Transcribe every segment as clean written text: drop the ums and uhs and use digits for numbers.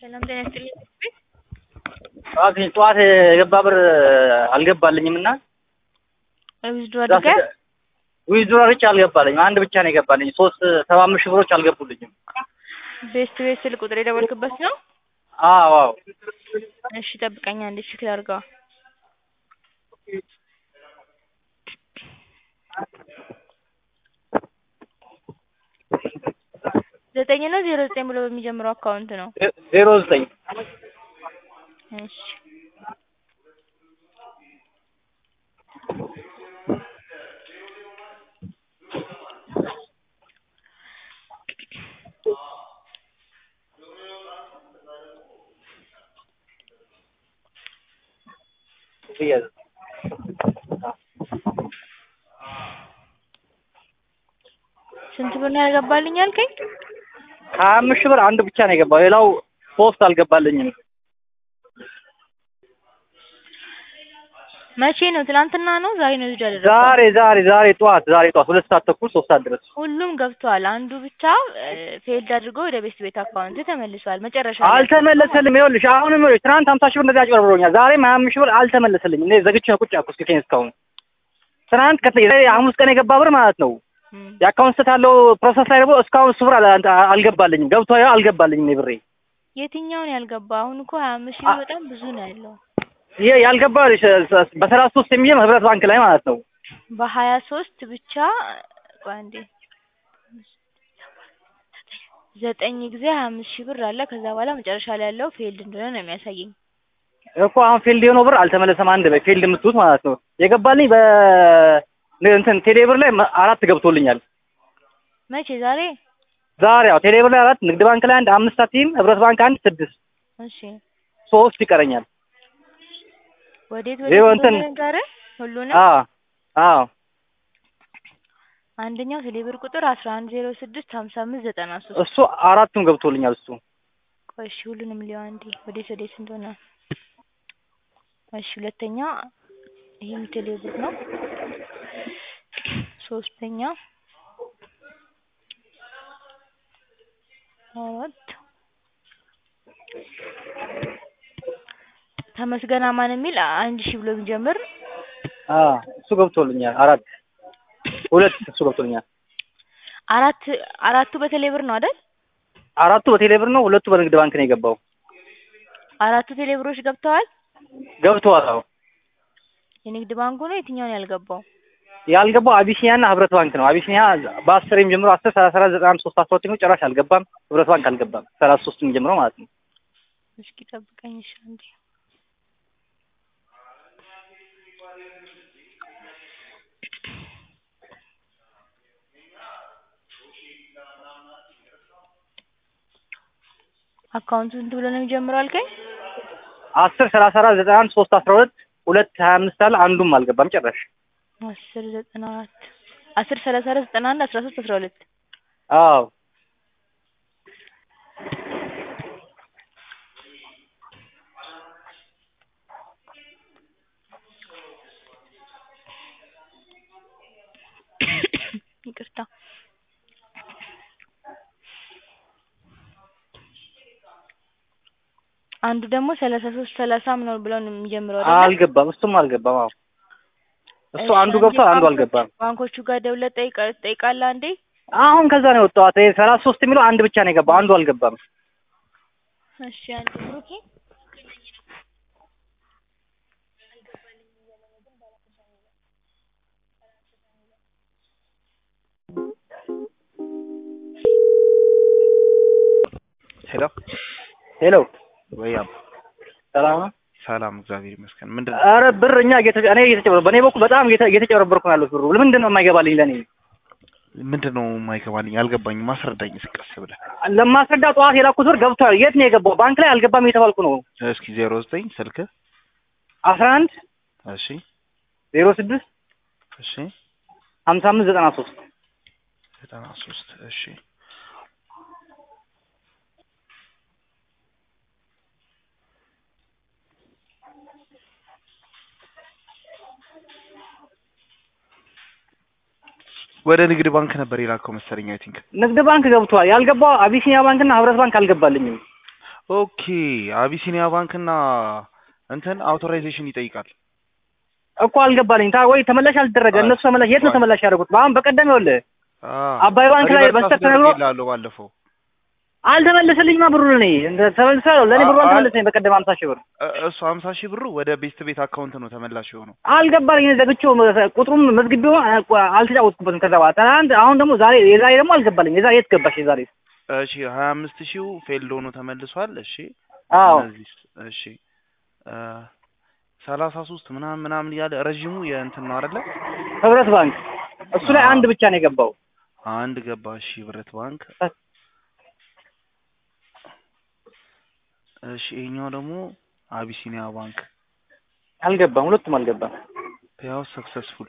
ሰላም ጤና ይስጥልኝ። ጠዋት የገባ ብር አልገባልኝምና ዊዝድሮ አድርገህ ዊዝድሮ አድርጌ አልገባልኝም። አንድ ብቻ ነው የገባልኝ። 75 ሺህ ብሮች አልገቡልኝም። ቤስት ስልክ ቁጥር የደወልክበት ነው? አዎ። እሺ ጠብቀኝ አንዴ ቼክ ላድርገው። 9 ነው 09 ብሎ በሚጀምረው አካውንት ነው? 09 እሺ ስንት ብር ነው ያልገባልኝ አልከኝ? 25 ሺህ ብር አንድ ብቻ ነው የገባው። ሌላው 3 አልገባልኝም። መቼ ነው? ትናንትና ነው ዛሬ ነው ይደረሰው? ዛሬ ጠዋት 2 ሰዓት ተኩል 3 ሰዓት ድረስ ሁሉም ገብቷል። አንዱ ብቻ ፌልድ አድርጎ ወደ ቤት አካውንት ተመልሷል። መጨረሻ አልተመለሰልኝም። ይኸውልሽ አሁንም ትናንት 50 ሺህ ብር እንደዚህ አጭበርብሮኛል። ዛሬም 25 ሺህ ብር አልተመለሰልኝም። እኔ ዘግቼ ነው ቁጭ ያልኩት ስልኬን እስካሁን። ትናንት ሐሙስ ቀን የገባ ብር ማለት ነው። የአካውንት ስህተት አለው ፕሮሰስ ላይ ደግሞ እስካሁን እሱ ብር አልገባልኝም። ገብቶ አልገባልኝም ብሬ። የትኛውን ያልገባ? አሁን እኮ 25 ሺህ በጣም ብዙ ነው ያለው። ይሄ ያልገባ በ33 የሚጀምር ህብረት ባንክ ላይ ማለት ነው። በ23 ብቻ አንዴ 9 ጊዜ 25 ሺህ ብር አለ። ከዛ በኋላ መጨረሻ ላይ ያለው ፌልድ እንደሆነ ነው የሚያሳየኝ እኮ። አሁን ፌልድ የሆነው ብር አልተመለሰም። አንድ ፌልድ የምትሉት ማለት ነው የገባልኝ ቴሌብር ላይ 4 ገብቶልኛል። መቼ? ዛሬ ያው ቴሌብር ላይ 4፣ ንግድ ባንክ ላይ 5 ሳንቲም፣ ህብረት ባንክ 1 6። እሺ 3 ይቀረኛል። ወዴት ጋር ሁሉንም? አዎ አንደኛው ቴሌብር ቁጥር 11065593 እሱ 4ቱም ገብቶልኛል እሱ። ቆይ እሺ ሁሉንም ሊያው አንዴ ወዴት እንደሆነ። እሺ ሁለተኛ ይሄም ቴሌብር ነው። ሶስተኛ 4 ተመስገን አማን የሚል 1000 ብሎ ቢጀምር እሱ ገብቶልኛል። 2 እሱ ገብቶልኛል። አራቱ በቴሌብር ነው አይደል? 4ቱ በቴሌብር ነው፣ 2ቱ በንግድ ባንክ ነው የገባው። 4ቱ ቴሌብሮች ገብተዋል። አዎ የንግድ ባንኩ ነው የትኛውን ያልገባው? ያልገባው አቢሲኒያና ህብረት ባንክ ነው። አቢሲኒያ በ10 የሚጀምረው 10 34 93 13 ነው ጭራሽ አልገባም። ህብረት ባንክ አልገባም 33 የሚጀምረው ማለት ነው። እስኪ ጠብቀኝ እሺ አንዴ። አካውንቱ ስንት ብሎ ነው የሚጀምረው አልከኝ? 10 34 91 3 12 2 25 አለ። አንዱም አልገባም ጭራሽ። 10 94 10 34 91 13 12 አዎ ይቅርታ። አንዱ ደግሞ 33 30 ምን ብለው ነው የሚጀምረው አይደል? አልገባም። እሱም አልገባም። አዎ እሱ አንዱ ገብቷል፣ አንዱ አልገባም። ባንኮቹ ጋር ደውለህ ጠይቃለህ አንዴ። አሁን ከዛ ነው የወጣሁት። 33 የሚለው አንድ ብቻ ነው የገባው፣ አንዱ አልገባም። እሺ አንዴ ብሩኬ ሄሎ ወያ ሰላም እግዚአብሔር ይመስገን። ምንድነው? ኧረ ብር እኔ እየተጨበረበርኩ በኔ በኩል በጣም እየተጨበረበርኩ ነው ያለው ብሩ። ለምንድን ነው የማይገባልኝ? ለኔ ምንድነው የማይገባልኝ? አልገባኝም። ማስረዳኝ እስከስ ብለህ። ለማስረዳ ጠዋት የላኩት ብር ገብቷል። የት ነው የገባው? ባንክ ላይ አልገባም እየተባልኩ ነው። እስኪ 09 ስልክ 11 እሺ 06 እሺ 55 93 እሺ ወደ ንግድ ባንክ ነበር የላከው መሰለኝ። አይ ቲንክ ንግድ ባንክ ገብቷል። ያልገባው አቢሲኒያ ባንክና ህብረት ባንክ አልገባልኝም። ኦኬ አቢሲኒያ ባንክና እንትን አውቶራይዜሽን ይጠይቃል እኮ አልገባልኝ ወይ ተመላሽ አልተደረገ እነሱ ተመላሽ የት ነው ተመላሽ ያደረጉት አሁን በቀደም ይኸውልህ አባይ ባንክ ላይ በስተት ተነግሮ ይላሉ ባለፈው አልተመለሰልኝማ ብሩ ለኔ ተመልሷል ለኔ ብሩ አልተመለሰኝ በቀደም 50,000 ብር እሱ 50,000 ብሩ ወደ ቤት አካውንት ነው ተመላሽ የሆነው አልገባልኝ ዘግቼው ቁጥሩም መዝግቤው አልተጫወትኩበትም ከዛ በኋላ ትናንት አሁን ደግሞ የዛሬ ደግሞ አልገባልኝ የዛሬ የት ገባሽ የዛሬ እሺ 25,000 ፌልድ ሆኖ ተመልሷል እሺ አዎ እሺ 33 ምናምን ያለ ረጅሙ የእንትን ነው አይደለ ህብረት ባንክ እሱ ላይ አንድ ብቻ ነው የገባው አንድ ገባ እሺ ህብረት ባንክ እሺ ይሄኛው ደግሞ አቢሲኒያ ባንክ አልገባም ሁለቱም አልገባም ፔአውት ሰክሰስፉል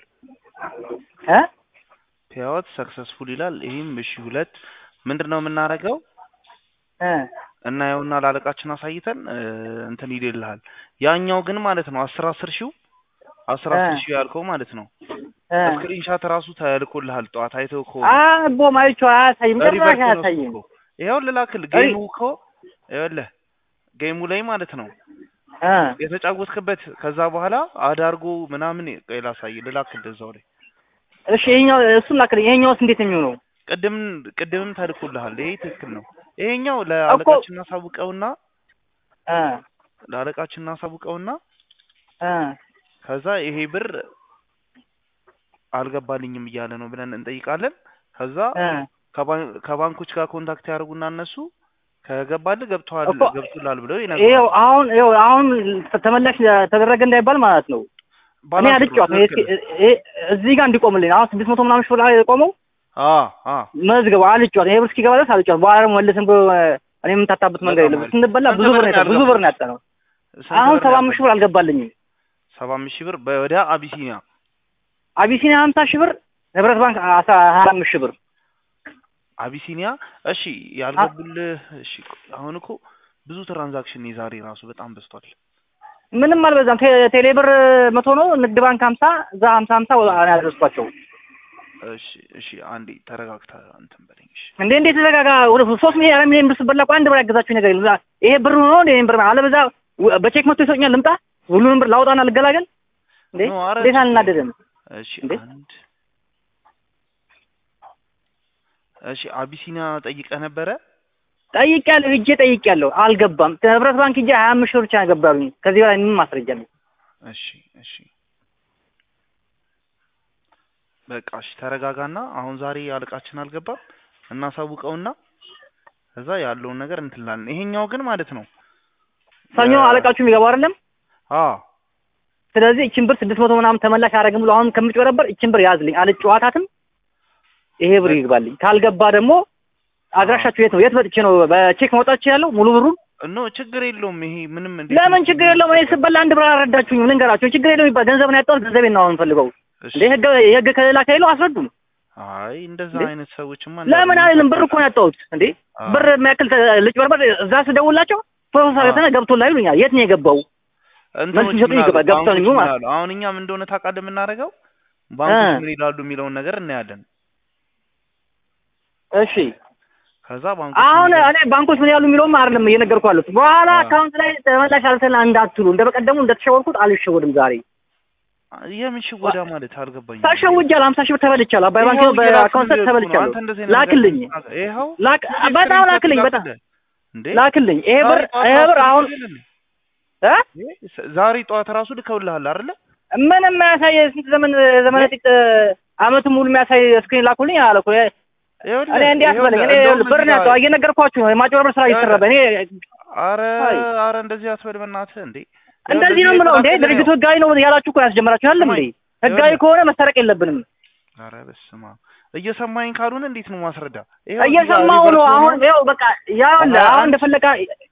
ፔአውት ሰክሰስፉል ይላል ይሄም እሺ ሁለት ምንድነው የምናረጋው እና ያውና ላለቃችን አሳይተን እንትን ይደልሃል ያኛው ግን ማለት ነው 10 ሺህ ያልከው ማለት ነው ስክሪንሻት ራሱ ተልኮልሃል ጧት አይተው እኮ አቦ ማይቾ አያሳይም ጭራሽ አያሳይም ይሄው ልላክል ጌሙ እኮ ይኸውልህ ጌሙ ላይ ማለት ነው የተጫወትክበት ከዛ በኋላ አዳርጎ ምናምን ላሳይ ልላክል እዛው ላይ እሺ ይሄኛው እሱን ላክልኝ ይሄኛውስ እንዴት ነው የሚሆነው ቅድምም ተልኮልሃል ይሄ ትክክል ነው ይሄኛው ለአለቃችን እናሳውቀውና ከዛ ይሄ ብር አልገባልኝም እያለ ነው ብለን እንጠይቃለን ከዛ ከባንኮች ጋር ኮንታክት ያደርጉና እነሱ ከገባልህ ገብቷል ብለው ይነግሩሃል ይሄው አሁን ተመላሽ ተደረገ እንዳይባል ማለት ነው እኔ አልጫወት እዚህ ጋር እንዲቆምልኝ አሁን 600 ምናምን ሺህ ላይ ቆመው መዝገቡ አልጫወት ይሄ ብር እስኪገባ ድረስ አልጫወት በኋላ መልሰን እኔ የምታጣበት መንገድ የለም ስንበላ ብዙ ብር ነው ያጣነው አሁን 75,000 ብር አልገባልኝም 75,000 ብር ወደ አቢሲኒያ 50,000 ብር ህብረት ባንክ 25,000 ብር አቢሲኒያ እሺ ያልገቡልህ እሺ አሁን እኮ ብዙ ትራንዛክሽን የዛሬ ራሱ በጣም በዝቷል ምንም አልበዛም ቴሌብር 100 ነው ንግድ ባንክ 50 እዛ 50 ያደረስኳቸው እሺ አንዴ ተረጋግታ እንትን በለኝ እሺ እንዴት ተረጋጋ ወደ 3 ሚሊዮን ብር ስበላ አንድ ብር ያገዛችሁ ነገር የለም ይሄ ብር ነው እንዴ ብር አለበዛ በቼክ መጥቶ ይሰኛል ልምጣ ሁሉንም ብር ላውጣና ልገላገል እንዴ እንዴት አልናደደም እሺ እሺ አቢሲኒያ ጠይቀህ ነበረ ጠይቄያለሁ አልገባም ህብረት ባንክ ሂጄ 25,000 ብር ብቻ ገባልኝ ከዚህ በላይ ምን ማስረጃ አለ እሺ በቃ እሺ ተረጋጋና አሁን ዛሬ አለቃችን አልገባም እናሳውቀውና ከዛ ያለውን ነገር እንትላለን ይሄኛው ግን ማለት ነው ሰኞ አለቃችሁ የሚገባው አይደለም ስለዚህ እቺን ብር 600 ምናምን ተመላሽ አረግም ብሎ አሁን ከምጭወረበር እቺን ብር ያዝልኝ አልጨዋታትም ይሄ ብር ይግባልኝ ካልገባ ደግሞ አድራሻችሁ የት መጥቼ ነው በቼክ ማውጣት ያለው ሙሉ ብሩን ችግር የለውም ይሄ ምንም ለምን ችግር የለውም እኔ ስበላ አንድ ብር አረዳችሁኝ ልንገራችሁ ችግር የለውም ይባል ገንዘብ ነው ያጣሁት ገንዘቤን ነው አሁን ፈልገው የህግ ከሌላ ከሌለው አስረዱም አይ እንደዛ አይነት ሰዎችማ ለምን አይልም ብር እኮ ነው ያጣሁት እንዴ ብር የሚያክል ልጭበርበር እዛ ስደውላቸው ፕሮሰስ አገተና ገብቶላ ይሉኛል የት ነው የገባው አሁን እኛ ምን እንደሆነ ታውቃለህ የምናደርገው ባንኮች ምን ይላሉ የሚለውን ነገር እናያለን እሺ አሁን እኔ ባንኮች ምን ያሉ የሚለውም አይደለም እየነገርኩ በኋላ አካውንት ላይ ተመላሽ አልተና እንዳትሉ እንደበቀደሙ እንደተሸወርኩት አልሸወድም ዛሬ የምን ሽወዳ ማለት አልገባኝም ተሸውጃለሁ 50,000 ብር ተበልቻለሁ አባይ ባንክ በአካውንት ተበልቻለሁ ላክልኝ በጣም ላክልኝ ይሄ ብር አሁን ዛሬ ጠዋት ራሱ ልከውልሃል አይደለ ምንም የሚያሳይ ስንት ዘመነ ጥቂት አመት ሙሉ የሚያሳይ ስክሪን ላኩልኝ አለኩ እኔ እንዴ አትበለኝ እኔ ብር ነው ያጣው እየነገርኳችሁ ነው የማጭበርበር ስራ እየሰራበ እኔ አረ እንደዚህ አትበል በእናትህ እንዴ እንደዚህ ነው የምለው እንዴ ድርጅቱ ህጋዊ ነው ያላችሁ እኮ ያስጀምራችሁ አይደል እንዴ ህጋዊ ከሆነ መሰረቅ የለብንም አረ በስማ እየሰማኝ ካልሆነ እንዴት ነው ማስረዳ እየሰማው ነው አሁን ያው በቃ አሁን እንደፈለቀ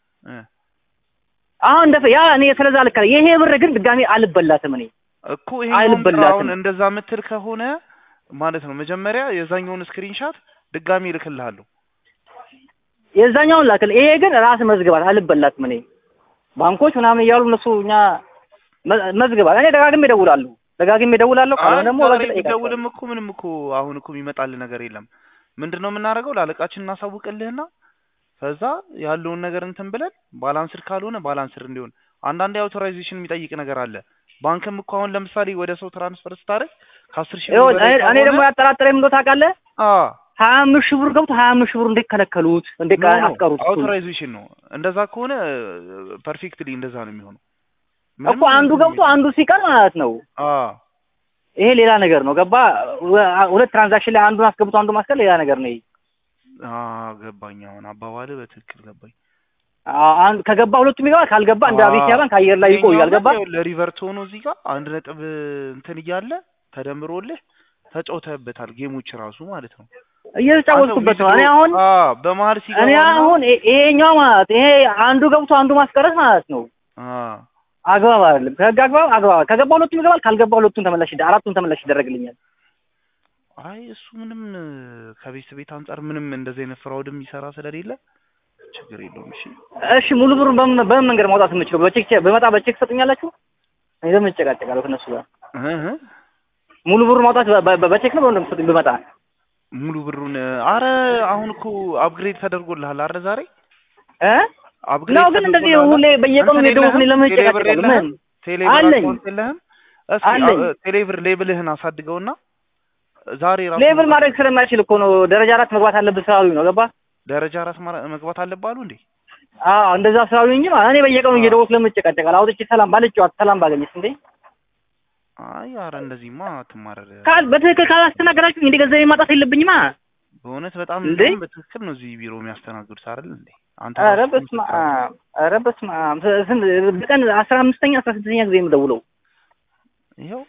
አሁን ያ እኔ ስለዛ ልክ ይሄ ብር ግን ድጋሚ አልበላትም እኔ እኮ ይሄ አሁን እንደዛ ምትል ከሆነ ማለት ነው መጀመሪያ የዛኛውን ስክሪንሻት ድጋሚ ልክልሃለሁ የዛኛውን ላክል ይሄ ግን ራስ መዝግባት አልበላትም እኔ ባንኮች ምናምን ይያሉ እነሱ እኛ መዝግባት እኔ ደጋግሜ እደውላለሁ ካለ ደግሞ ደውልም እኮ ምንም እኮ አሁን እኮ የሚመጣል ነገር የለም ምንድነው የምናደርገው ላለቃችን እናሳውቅልህና ከዛ ያለውን ነገር እንትን ብለን ባላንስድ ካልሆነ ባላንስድ እንዲሆን አንዳንዴ አውቶራይዜሽን የሚጠይቅ ነገር አለ። ባንክም እኮ አሁን ለምሳሌ ወደ ሰው ትራንስፈር ስታደርግ ከ10,000 ብር በላይ እኔ ደግሞ ያጠራጠረኝ ምን ታውቃለህ? 25,000 ብር ገብቶ 25,000 ብር እንዴት ከለከሉት? እንዴት አስቀሩት? አውቶራይዜሽን ነው። እንደዛ ከሆነ ፐርፌክትሊ እንደዛ ነው የሚሆነው እኮ አንዱ ገብቶ አንዱ ሲቀር ማለት ነው። ይሄ ሌላ ነገር ነው። ገባ? ሁለት ትራንዛክሽን ላይ አንዱን አስገብቶ አንዱ ማስቀር ሌላ ነገር ነው። ገባኝ። አሁን አባባልህ በትክክል ገባኝ። ከገባ ሁለቱም ይገባል፣ ካልገባ እንደ አቢሲያ ባንክ አየር ላይ ይቆያል። ገባ? ለሪቨርት ሆኖ እዚህ ጋር 1 ነጥብ እንትን እያለ ተደምሮልህ ተጫውተህበታል። ጌሞች ራሱ ማለት ነው እየተጫወትኩበት ነው። እኔ አሁን በመሀል ሲገባ እኔ አሁን ይሄኛው ማለት ይሄ አንዱ ገብቶ አንዱ ማስቀረት ማለት ነው አግባብ አይደለም። አግባብ ከገባ ሁለቱም ይገባል፣ ካልገባ ሁለቱም ተመላሽ አራቱም ተመላሽ ይደረግልኛል። አይ እሱ ምንም ከቤት አንፃር ምንም እንደዚህ አይነት ፍራውድ የሚሰራ ስለሌለ ችግር የለውም። እሺ ሙሉ ብሩን በምን መንገድ ማውጣት የምችለው? በቼክ በመጣ በቼክ ሰጥኛላችሁ? እኔ ለምን እጨቃጨቃለሁ ከነሱ ጋር? ሙሉ ብሩን ማውጣት በቼክ ነው እንደምትሰጡኝ በመጣ ሙሉ ብሩን? አረ አሁን እኮ አፕግሬድ ተደርጎልሃል አይደል ዛሬ? አፕግሬድ ነው ግን እንደዚህ ሁሌ በየቀኑ ነው ለምን እጨቃጨቃለሁ? ምን አለኝ ቴሌብር ሌብልህን አሳድገውና ዛሬ ራሱ ሌብል ማድረግ ስለማይችል እኮ ነው ደረጃ 4 መግባት አለብህ ስላሉኝ ነው። ገባ? ደረጃ 4 መግባት አለባሉ እንዴ? እንደዛ ስላሉኝ እንጂ እኔ በየቀኑ እየደወልኩ ለምን እጨቃጨቃለሁ? አውጥቼ ሰላም ባልጨዋት ሰላም ባገኘስ እንዴ? አይ ኧረ እንደዚህማ አትማረር። በትክክል ካላስተናገዳችሁ እንዴ ገንዘብ ማጣት የለብኝማ። በእውነት በጣም በትክክል ነው እዚህ ቢሮ የሚያስተናግዱት አይደል እንዴ? አንተ ኧረ በስመ አብ በቀን 15ኛ 16ኛ ጊዜ የምደውለው ይኸው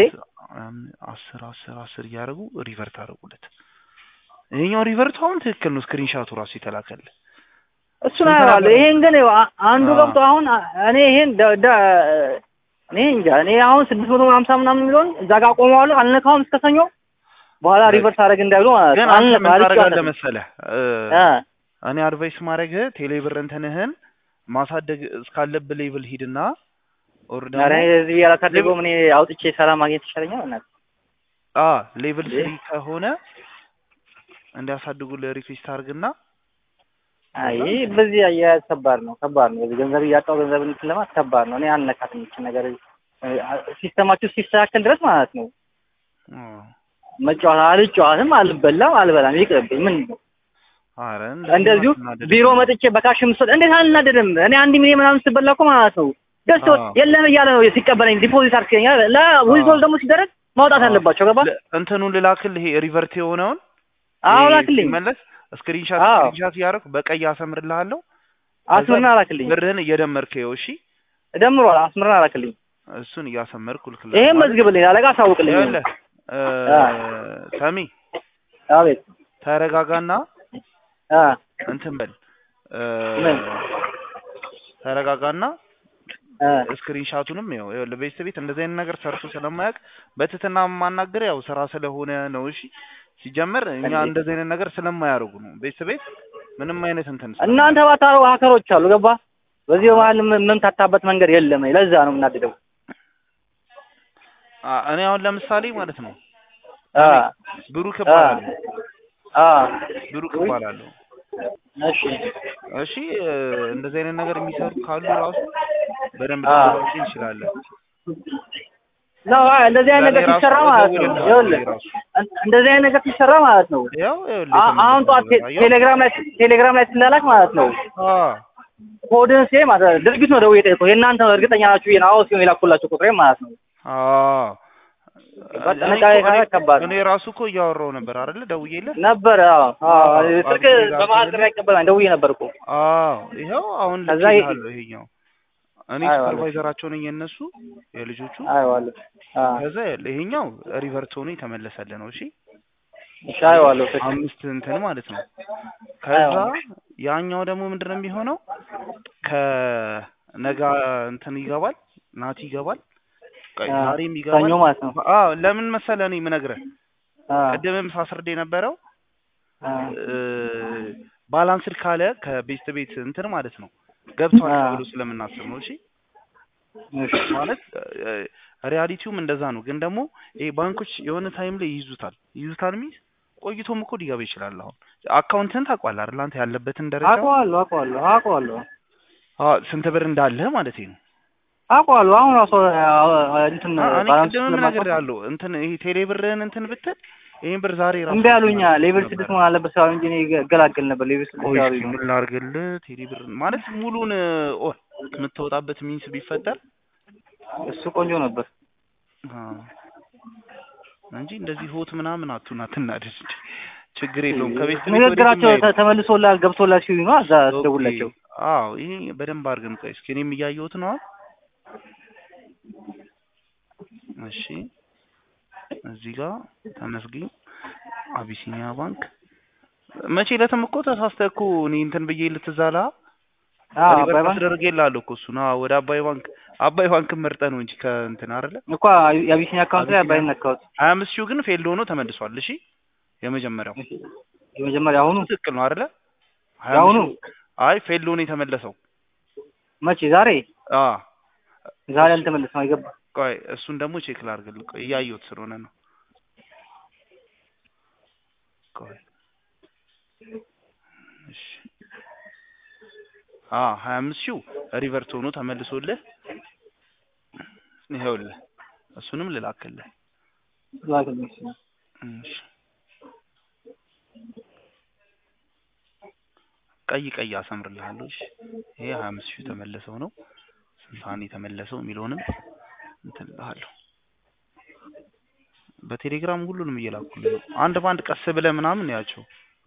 25 10 እያደረጉ ሪቨርት አደረጉለት። ይሄኛው ሪቨርት አሁን ትክክል ነው። ስክሪንሻቱ ራሱ ይተላከል እሱን አያለሁ። ይሄን ግን አንዱ ገብቶ አሁን እኔ ይሄን እኔ እንጃ እኔ አሁን 650 ምናምን የሚለውን እዛ ጋር ቆመዋለሁ አልነካውም እስከ ሰኞ በኋላ ሪቨርስ አደረግ እንዳይሉ ማለት ነው። ግን አንተ ታረጋለህ መሰለህ እኔ አድቫይስ ማድረግ ቴሌብር እንትንህን ማሳደግ እስካለብህ ሌቭል ሂድና ኦርደር አረ እዚህ ያላሳደገው ምን አውጥቼ ሰላም ማግኘት ይችላልኛል ማለት ሌቭል 3 ከሆነ እንዲያሳድጉልህ ሪኩዌስት አድርግና አይ በዚህ አያያዝ ከባድ ነው። በዚህ ገንዘብ እያጣው ገንዘብ እንትን ከባድ ነው። እኔ አልነካትም እቺ ነገር ሲስተማችሁ ሲስተካከል ድረስ ማለት ነው። መጫወት አልጫወትም አልበላም ይቅርብኝ። ምን ነው አረ እንደዚሁ ቢሮ መጥቼ በካሽ መስጠት እንዴት አልናደድም? እኔ 1 ሚሊዮን ምናምን ስበላ እኮ ማለት ነው ደስቶ የለም እያለ ነው ሲቀበለኝ ዲፖዚት አድርገኛል። ለዊዝዶል ደግሞ ሲደረግ ማውጣት አለባቸው። ገባ? እንትኑን ልላክልህ ይሄ ሪቨርት የሆነውን ላክልኝ መለስ ስክሪንሻት ያደረኩ በቀይ አሰምርልሃለሁ። አስምርና ላክልኝ። ብርህን እየደመርከው እሺ ደምሯል። አስምርና ላክልኝ። እሱን እያሰመርኩ ልክልህ። ይሄን መዝግብልኝ አለቃ አሳውቅልኝ። ሰሚ አቤት ተረጋጋና እንትን በል ተረጋጋና ስክሪንሻቱንም ያው ለቤተሰቤት እንደዚህ አይነት ነገር ሰርቶ ስለማያውቅ በትትና ማናገር ያው ስራ ስለሆነ ነው። እሺ ሲጀመር እኛ እንደዚህ አይነት ነገር ስለማያደርጉ ነው። ቤተሰቤት ምንም አይነት እንትን እናንተ ባታረው ሀከሮች አሉ። ገባ? በዚህ በኋላ መምታታበት መንገድ የለም። ለዛ ነው የምናደደው። እኔ አሁን ለምሳሌ ማለት ነው ብሩክ እባላለሁ። ብሩክ እባላለሁ። እሺ እንደዚህ አይነት ነገር የሚሰሩ ካሉ ራሱ በደንብ ታውቁ ይችላል። ነው እንደዚህ አይነት ነገር ሲሰራ ማለት ነው። እንደዚህ አይነት ነገር ሲሰራ ማለት ነው። አሁን ጧት ቴሌግራም ላይ ስላላክ ማለት ነው። ኮድን ሴ ማለት ድርጊት ነው ደውዬ ጠይቆ የእናንተ እርግጠኛ ናችሁ የናው ሲሆን የላኩላችሁ ቁጥሬ ማለት ነው። እኔ ራሱ እኮ እያወራሁ ነበር አይደል? ደውዬልህ ነበር። ስልክ በመሀል ጥሪ አይቀበላኝ ደውዬ ነበር እኮ። ይኸው አሁን ልጅ ይሄኛው እኔ ሱፐርቫይዘራቸው ነኝ የነሱ የልጆቹ። ከዛ ይሄኛው ሪቨርት ሆኖ የተመለሰለ ነው። እሺ አይዋለሁ 5 እንትን ማለት ነው። ከዛ ያኛው ደግሞ ምንድነው የሚሆነው? ከነጋ እንትን ይገባል፣ ናቲ ይገባል፣ ዛሬም ይገባል። ለምን መሰለህ እኔ የምነግርህ ቅድምም ሳስረዳ የነበረው ባላንስድ ካለ ከቤስት ቤት እንትን ማለት ነው ገብቷል ብሎ ስለምናስብ ነው። እሺ ማለት ሪያሊቲውም እንደዛ ነው። ግን ደግሞ ይሄ ባንኮች የሆነ ታይም ላይ ይይዙታል ሚስ ቆይቶም እኮ ሊገባ ይችላል። አሁን አካውንትን ታውቀዋለህ አይደል? አንተ ያለበትን ደረጃ አውቀዋለሁ። ስንት ብር እንዳለ ማለት ነው። አውቀዋለሁ። አሁን ራሱ እንትን እኔ ቅድምም ነገር ያለው እንትን ይሄ ቴሌ ብርህን እንትን ብትል ይሄን ብር ዛሬ ራሱ እንዴ ያሉኛ ሌቭል 6 መሆን አለበት ሳይሆን እንጂ እኔ ገላገል ነበር። ሌቭል 6 ያሉኝ ምን ላድርግልህ? ቴሌ ብር ማለት ሙሉን የምትወጣበት ሚንስ ቢፈጠር እሱ ቆንጆ ነበር እንጂ እንደዚህ ሆት ምናምን አትናደድ። ችግር የለውም። ከቤት ንግግራቸው ተመልሶላል ገብቶላል ሲሉ ነው እዛ ደውላቸው። አዎ ይሄ በደንብ አድርገን ቆይ እስኪ እኔም እያየሁት ነው። እሺ እዚህ ጋር ተመስገን አቢሲኒያ ባንክ መቼ ለተም እኮ ተሳስተህ እኮ እኔ እንትን ብዬ ልትዛላ አባይ ባንክ አደረገላለሁ እኮ እሱ ነው ወደ አባይ ባንክ መርጠህ ነው እንጂ ከእንትን አይደለ እኮ የአቢሲኒያ አካውንት ላይ አባይን ነካውት 25 ሺው ግን ፌል ሆኖ ተመልሷል። እሺ የመጀመሪያው አሁኑ ትክክል ነው አይደለ? አሁኑ አይ ፌል ሆኖ የተመለሰው መቼ ዛሬ አልተመለሰም አይገባ። ቆይ እሱን ደግሞ ቼክ ላድርግልህ። ቆይ እያየሁት ስለሆነ ነው። ቆይ እሺ 25 ሺው ሪቨርት ሆኖ ተመልሶልህ ይኸውልህ እሱንም ልላክልህ። እሺ ቀይ አሰምርልሃለሁ። እሺ ይሄ 25 ሺው ተመለሰው ነው ስንት የተመለሰው የሚለውንም እንትን እልሃለሁ። በቴሌግራም ሁሉንም እየላኩልህ ነው። አንድ ባንድ ቀስ ብለህ ምናምን ያቸው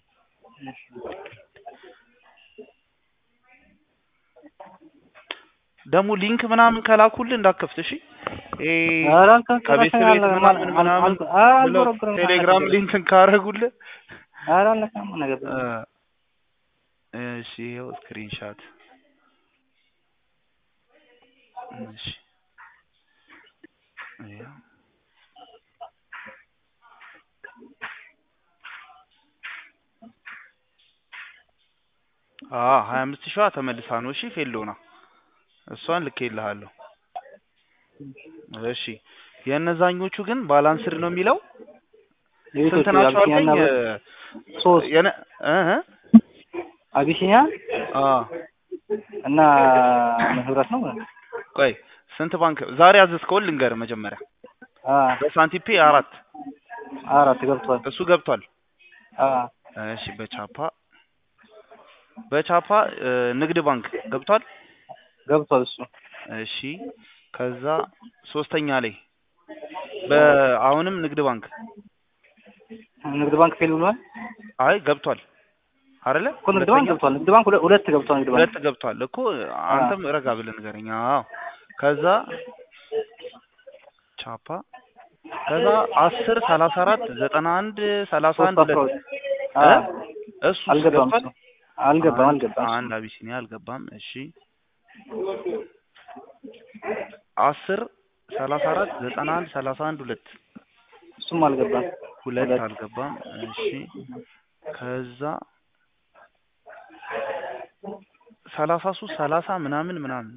ደግሞ ሊንክ ምናምን ከላኩልህ እንዳከፍት። እሺ ከቤት ምናምን ቴሌግራም ሊንክን ካረጉልህ እሺ ይኸው ስክሪንሻት እሺ ያ 25 ሺህ ተመልሳ ነው። እሺ ፌሎና እሷን ልኬልሃለሁ። እሺ የነዛኞቹ ግን ባላንስድ ነው የሚለው ስንት ናቸው አልከኝ? 3 አቢሲኒያ እና ህብረት ነው። ቆይ ስንት ባንክ ዛሬ አዘዝከው ልንገር መጀመሪያ በሳንቲፔ 4 ገብቷል። እሱ ገብቷል። እሺ በቻፓ ንግድ ባንክ ገብቷል እሱ። እሺ ከዛ ሶስተኛ ላይ አሁንም ንግድ ባንክ ፌል ብሏል። አይ ገብቷል አይደለ? ንግድ ባንክ ገብቷል። ንግድ ባንክ ሁለት ገብቷል። ንግድ ባንክ ሁለት ገብቷል እኮ አንተም ረጋ ብለህ ንገረኝ። ከዛ ቻፓ ከዛ 10 34 91 31 እሱ አልገባም። አንድ አቢሲኒያ አልገባም። እሺ 10 34 91 31 2 እሱም አልገባም። ሁለት አልገባም። እሺ ከዛ 33 30 ምናምን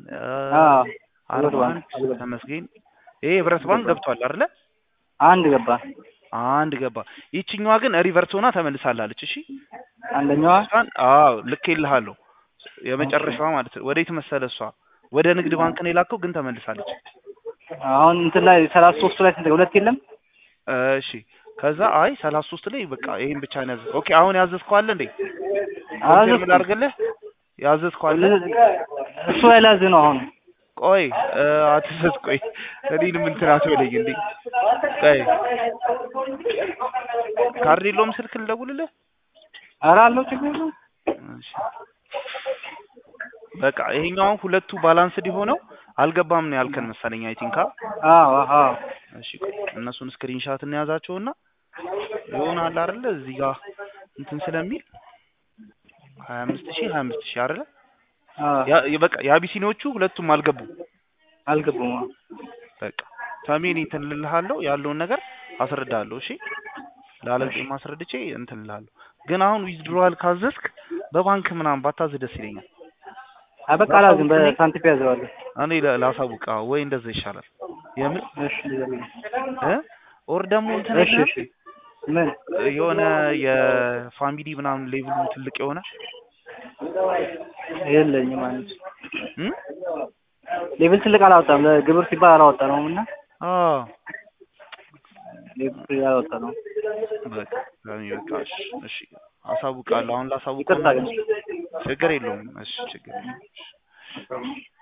41 ተመስገን። ይሄ ህብረት ባንክ ገብቷል አይደለ? አንድ ገባ። ይቺኛዋ ግን ሪቨርስ ሆና ተመልሳላለች። እሺ አንደኛዋ ልኬልሃለሁ። የመጨረሻዋ ማለት ነው። ወዴት መሰለህ? እሷ ወደ ንግድ ባንክ ነው የላከው ግን ተመልሳለች። አሁን እንትን ላይ 33 ላይ ስንት ሁለት የለም? እሺ ከዛ 33 ላይ በቃ ይሄን ብቻ ነው ያዘዝከው። ኦኬ አሁን ያዘዝከው አለ እንዴ? ምን ላድርግልህ? ያዘዝከው አለ እሱ ላይ ላዝ ነው አሁን። ቆይ አትዘዝ። ቆይ እኔንም እንትን አትበለኝ እንዴ። ቆይ ካርድ የለውም ስልክ ልደውልልህ? ኧረ አለው ችግር የለውም። እሺ በቃ ይሄኛው ሁለቱ ባላንስድ ሆነው አልገባም ነው ያልከን መሰለኝ። አይ ቲንክ እሺ እነሱን ስክሪንሻት እንያዛቸውና ይሆናል አይደለ? እዚህ ጋር እንትን ስለሚል 25000 አይደለ? በቃ የአቢሲኒዎቹ ሁለቱም አልገቡም። በቃ ታሜን እንትን ልልሃለሁ ያለውን ነገር አስረዳለሁ። እሺ ላለልኝ ማስረድቼ እንትን ልልሃለሁ። ግን አሁን ዊዝድሮዋል ካዘዝክ በባንክ ምናምን ባታዝ ደስ ይለኛል። በቃ አላዝም በሳንቲም ያዘዋለሁ። እኔ ላሳውቃ ወይ እንደዛ ይሻላል። የምን ኦር ደግሞ እንትን ምን የሆነ የፋሚሊ ምናምን ሌቭሉ ትልቅ የሆነ የለኝም ማለት ሌቭል ትልቅ አላወጣም። ለግብር ሲባል አላወጣነውም እና ሌቭል ያወጣ ነው። በቃ እሺ አሳውቃለሁ። አሁን ላሳውቅ። ይቅርታ ግን ችግር የለውም። እሺ ችግር የለውም።